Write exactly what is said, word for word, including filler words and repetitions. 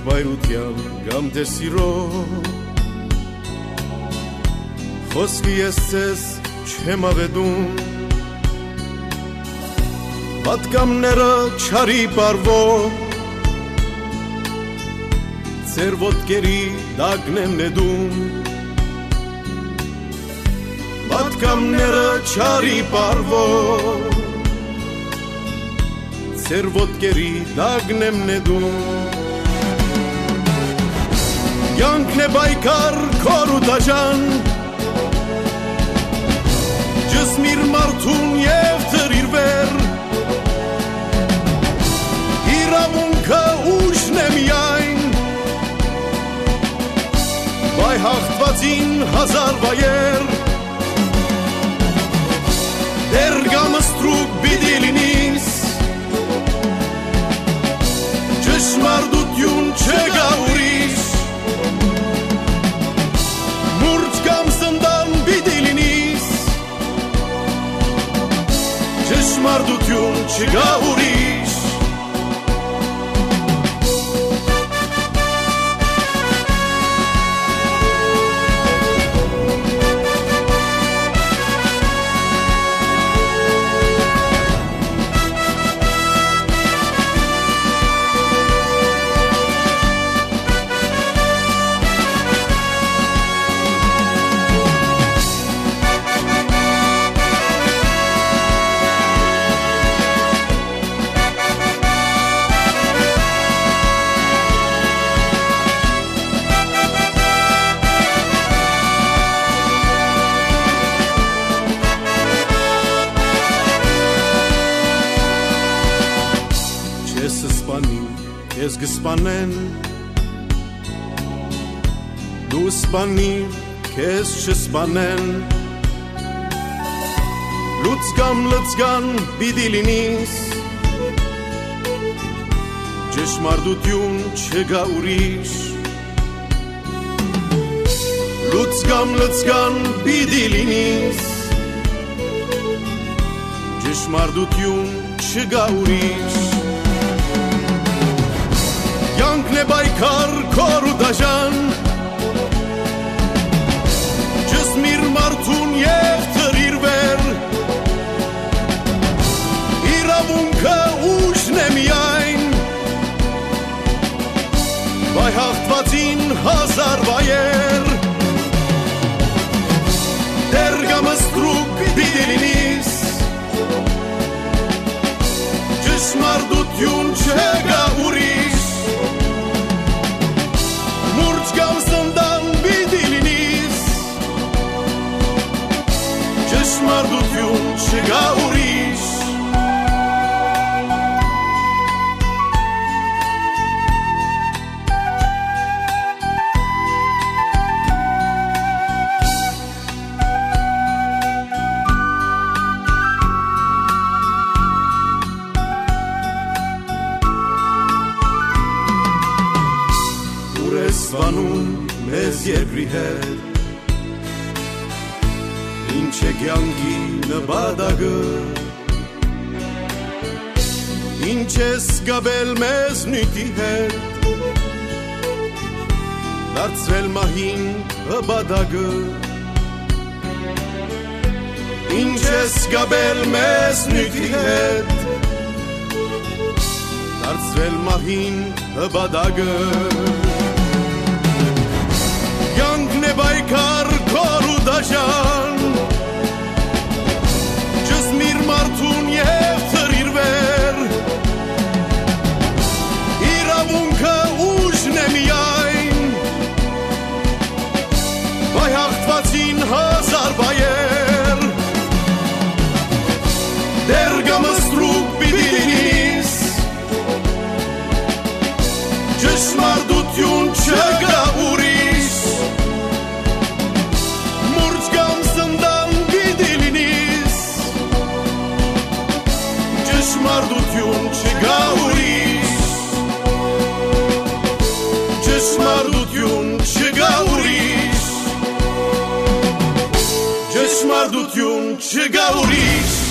եղբայրության կամ դե սիրո Խոսքի ես ձեզ չեմ աղեդում Պատկամները չարի պարվո Ձեր ոտքերի դագն եմ նետում Պատկամները չարի պարվո Ձեր ոտքերի դագն եմ նետում Կյանքն է բայկար քոր ու դաժան Ջսմիր մարդուն և թրիր վեր Իրավունքը ուժն է միայն Բայ հաղթվածին հազար վայեր Դեր գամստրուկ բիդի լինիս Ճշմարտություն չգա ուրիշ Մուրջ կամ սնդան բիդի լինիս Ճշմարտություն չգա ուրիշ Ես գսպանեն Դու սպանի քեզ չսպանեն Լուծկամ լծկան բիդի լինիս Ճշմարտություն չգա ուրիշ Լուծկամ լծկան բիդի լինիս Ճշմարտություն չգա ուրիշ Կյանքն է բայկար քոր ու դաժան Ջսմիր մարդուն և թրիր վեր Իրավունքը ուժն է միայն Բայ հաղթվածին հազար վայեր Դեր գամստրուկ բիդի լինիս Ճշմարտություն չգա ուրիշ Մուրջ կամ սնդան բիդի լինիս Ճշմարտություն չգա ուրիշ Սվանում մեզ երկրի հետ Ինչ է կյանքի նպատակը Ինչ է զգաբել մեզ նյութի հետ Դարձրել մահին հպատակը Ինչ է զգաբել մեզ նյութի հետ Դարձրել մահին հպատակը Կյանքն է բայկար քոր ու դաժան Ջսմիր մարդուն և թրիր վեր Իրավունքը ուժն է միայն Բայ հաղթվածին հազար վայեր Դեր գամստրուկ բիդի լինիս Ճշմարտություն չգա ուրիշ Ճշմարտություն չգա ուրիշ Ճշմարտություն չգա ուրիշ Ճշմարտություն չգա ուրիշ